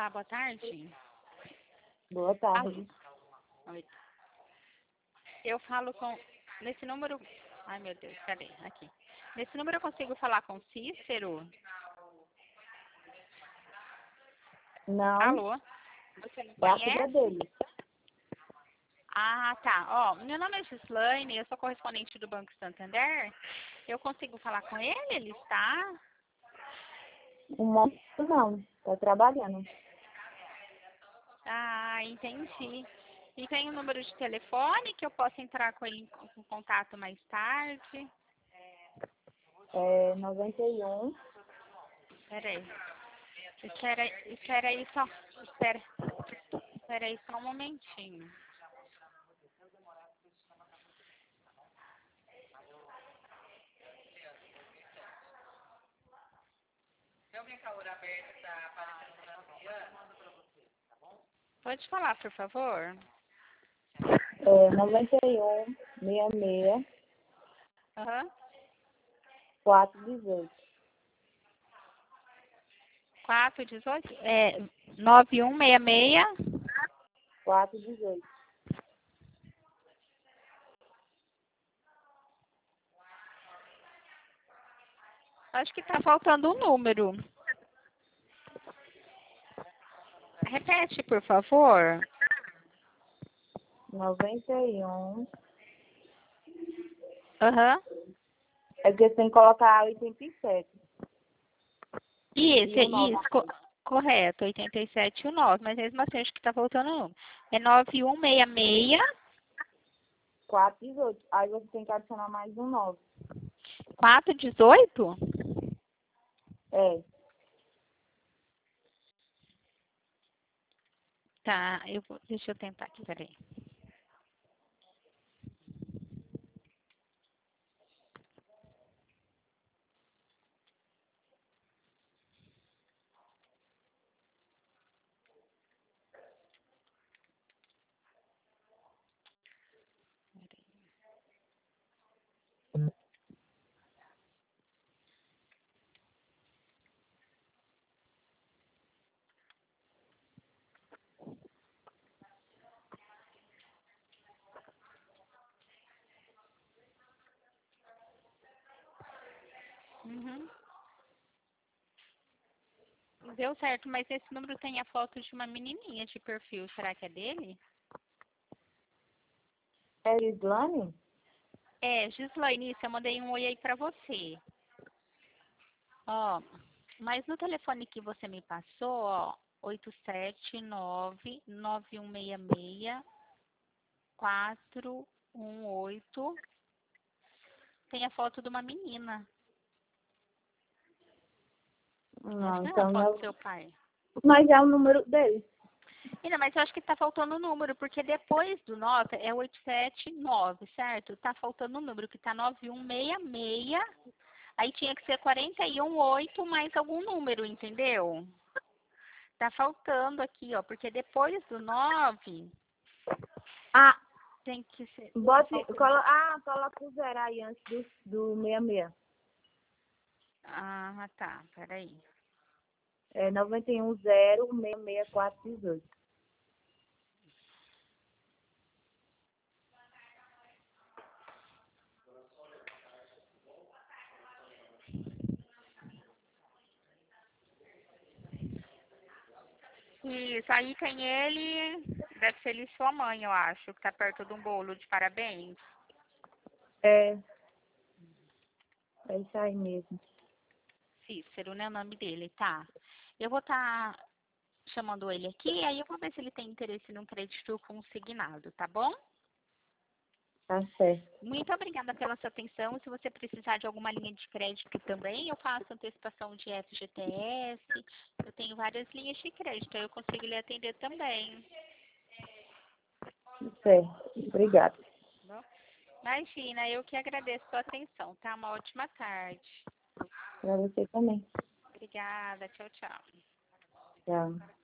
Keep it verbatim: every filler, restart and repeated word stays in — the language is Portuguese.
Olá, boa tarde. Boa tarde. Alô. Oi. Eu falo com... Nesse número... Ai, meu Deus, cadê? Aqui. Nesse número eu consigo falar com Cícero? Não, Alô? Você não é a filha conhece? dele. Ah, tá. Ó, meu nome é Gislaine, eu sou correspondente do Banco Santander. Eu consigo falar com ele? Ele está? O moço não, tá trabalhando. Ah, entendi. E tem um número de telefone que eu possa entrar com ele em con- em contato mais tarde? É noventa e um, Espera aí. Espera, espera aí só. Espera, espera aí só um momentinho. Pode falar, por favor? é noventa e um, sessenta e seis, Aham. quatrocentos e dezoito. quatro dezoito? É, nove um seis seis. quatrocentos e dezoito. Acho que tá faltando um número. Repete, por favor. noventa e um. Aham. É porque você tem que colocar oitenta e sete. Isso, E é o nove. isso, co- correto, oitenta e sete e o nove, mas mesmo assim acho que tá faltando um. É nove um seis seis, quatrocentos e dezoito. Aí você tem que adicionar mais um nove. quatro dezoito? É. Tá, eu vou, deixa eu tentar aqui, peraí. Uhum. Deu certo, mas esse número tem a foto de uma menininha de perfil. Será que é dele? É Islane? É, Gislaine, isso, eu mandei um oi aí pra você. Ó, mas no telefone que você me passou, ó, oito sete nove nove um seis seis quatro um oito, tem a foto de uma menina. Acho Não, que não é a então foto do não. seu pai. Mas é o número dele. Ainda, mas eu acho que tá faltando o número, porque depois do nove é oito sete nove, certo? Tá faltando o número, que tá nove um seis seis. Aí tinha que ser quarenta e um oito mais algum número, entendeu? Tá faltando aqui, ó, porque depois do nove Ah, tem que ser. Tá bote. faltando. Colo, ah, coloca o zero aí antes do, do sessenta e seis. Ah, tá, peraí. É noventa e um, zero, seis seis, quatrocentos e dezoito. Isso, aí tem ele, deve ser ele e sua mãe, eu acho, que tá perto de um bolo de parabéns. É, é isso aí mesmo. Cícero, né, o nome dele, tá. Eu vou estar chamando ele aqui, aí eu vou ver se ele tem interesse num crédito consignado, tá bom? Tá certo. Muito obrigada pela sua atenção. Se você precisar de alguma linha de crédito também, eu faço antecipação de F G T S. Eu tenho várias linhas de crédito, aí eu consigo lhe atender também. Certo. Obrigada. Tá bom? Imagina, eu que agradeço a sua atenção, tá? Uma ótima tarde. Pra você também. Obrigada, tchau, tchau. Tchau.